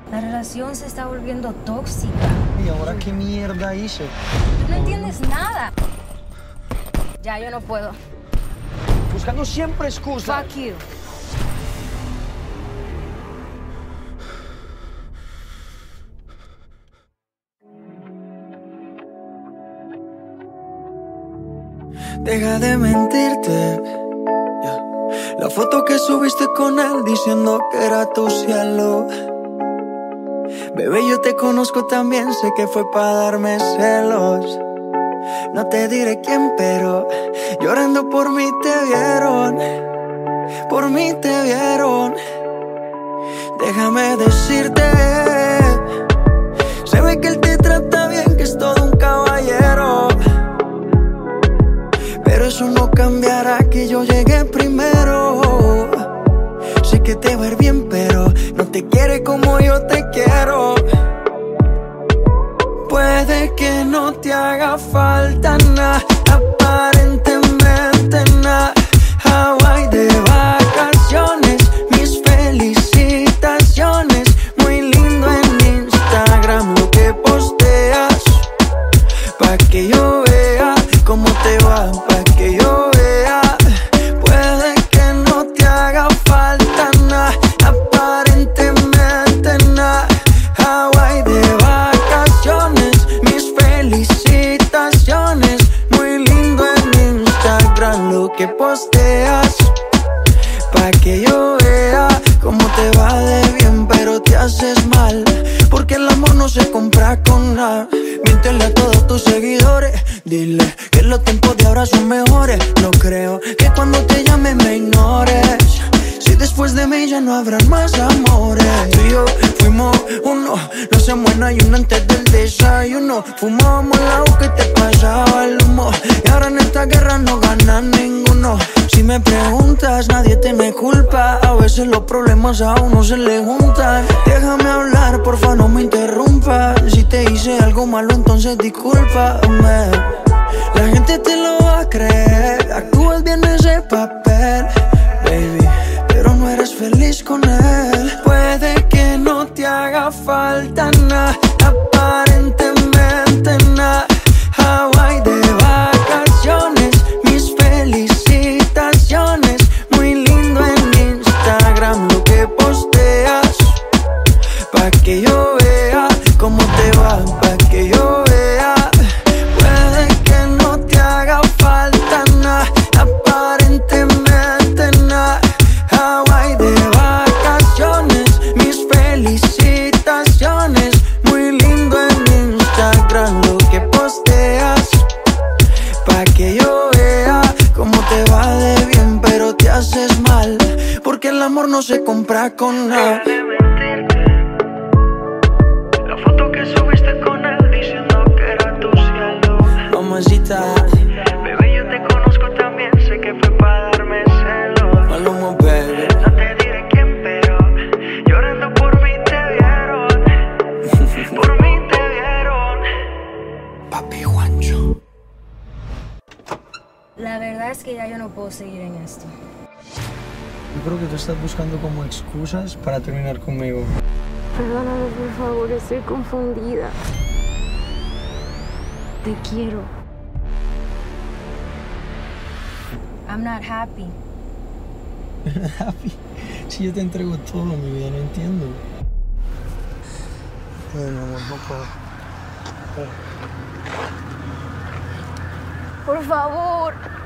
La relación se está volviendo tóxica. ¿Y ahora qué mierda hice? Tú no entiendes nada. Ya, yo no puedo. Buscando siempre excusas. Fuck you. Deja de mentirte. Yeah. La foto que subiste con él diciendo que era tu cielo. Bebé, yo te conozco también, sé que fue para darme celos. No te diré quién, pero llorando por mí te vieron. Por mí te vieron. Déjame decirte, se ve que él te trata bien, que es todo un caballero. Pero eso no cambiará que yo llegué primero. Sé que te va a ir bien, pero no te quiere como yo te quiero. Puede que no te haga falta nada, aparentemente nada. Hawaii de vacaciones, mis felicitaciones. Muy lindo en Instagram lo que posteas, pa' que yo vea cómo te va, pa' que yo vea. Puede que no te haga falta nada, aparentemente nada. Hawaii de vacaciones, mis felicitaciones. Muy lindo en Instagram lo que posteas, pa' que yo vea cómo te va de bien, pero te haces mal, porque el amor no se compra con nada. Miéntele a todos tus seguidores, dile que los tiempos de ahora son mejores. No creo que cuando te llame me ignores, si después de mí ya no habrán más amores. Tú y yo fuimos uno, no se muera y uno antes del desayuno. Fumábamos el agua que te pasaba el humo, y ahora en esta guerra no gana ninguno. Si me preguntas, nadie tiene culpa, a veces los problemas a uno se le juntan. Déjame hablar, porfa, no me interrumpas. Si te hice algo malo, entonces discúlpame. La gente te lo va a creer, actúas bien ese papel, baby, pero no eres feliz con él. Puede que no te haga falta nada, aparentemente nada. Hawaii de vacaciones, mis felicitaciones. Muy lindo en Instagram lo que posteas, pa' que yo vea cómo te va, pa' que yo vea. Puede que no te haga falta nada, aparentemente nada. Hawaii de vacaciones, mis felicitaciones. Muy lindo en Instagram lo que posteas, pa' que yo vea cómo te va de bien, pero te haces mal, porque el amor no se compra con nada. La foto que subiste con él diciendo que era tu cielo. Mamacita, bebé, yo te conozco también, sé que fue para darme celos. Maluma, baby. No te diré quién, pero llorando por mí te vieron. Por mí te vieron. Papi Juancho. La verdad es que ya yo no puedo seguir en esto. Yo creo que tú estás buscando como excusas para terminar conmigo. Perdóname, por favor, estoy confundida. Te quiero. I'm not happy. Happy. Si yo te entrego todo, mi vida, no entiendo. Ay, mi amor, no puedo. Por favor.